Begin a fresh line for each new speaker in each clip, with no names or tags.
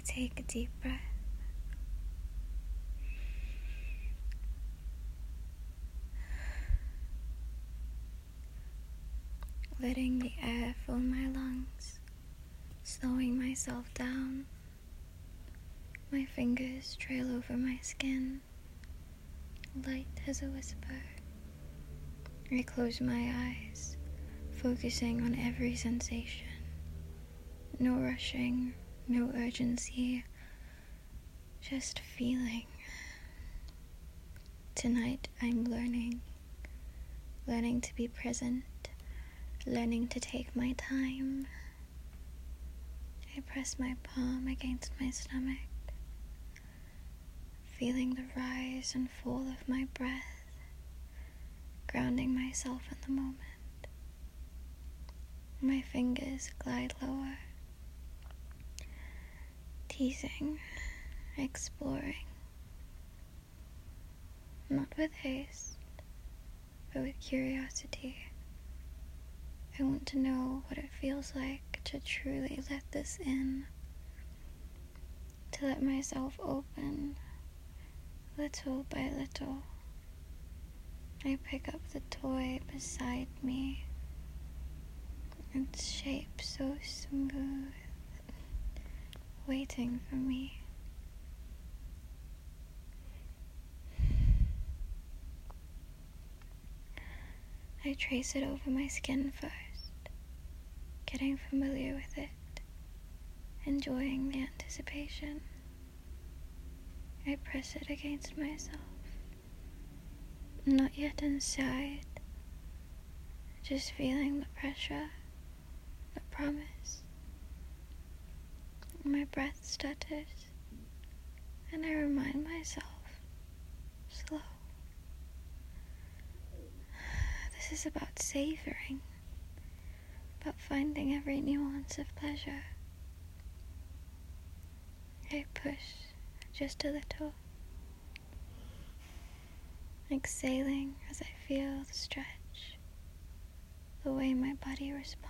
take a deep breath. Letting the air fill my lungs, slowing myself down. My fingers trail over my skin, light as a whisper. I close my eyes, focusing on every sensation. No rushing, no urgency, just feeling. Tonight I'm learning to be present, learning to take my time. I press my palm against my stomach, feeling the rise and fall of my breath, grounding myself in the moment. My fingers glide lower, teasing, exploring, not with haste, but with curiosity. I want to know what it feels like to truly let this in, to let myself open, little by little. I pick up the toy beside me, its shape so smooth, waiting for me. I trace it over my skin first, getting familiar with it, enjoying the anticipation. I press it against myself, not yet inside, just feeling the pressure, the promise. My breath stutters, and I remind myself, slow. This is about savoring, about finding every nuance of pleasure. I push just a little, exhaling as I feel the stretch, the way my body responds.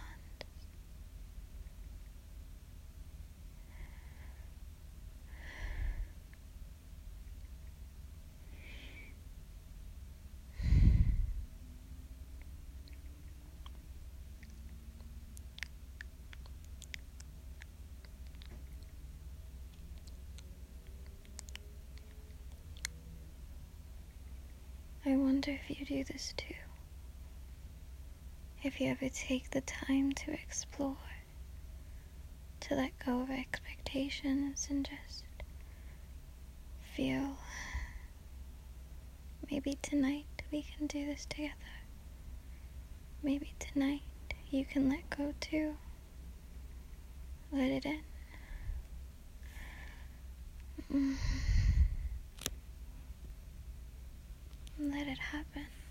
I wonder if you do this too. If you ever take the time to explore, to let go of expectations and just feel. Maybe tonight we can do this together. Maybe tonight you can let go too. Let it in. Let it happen.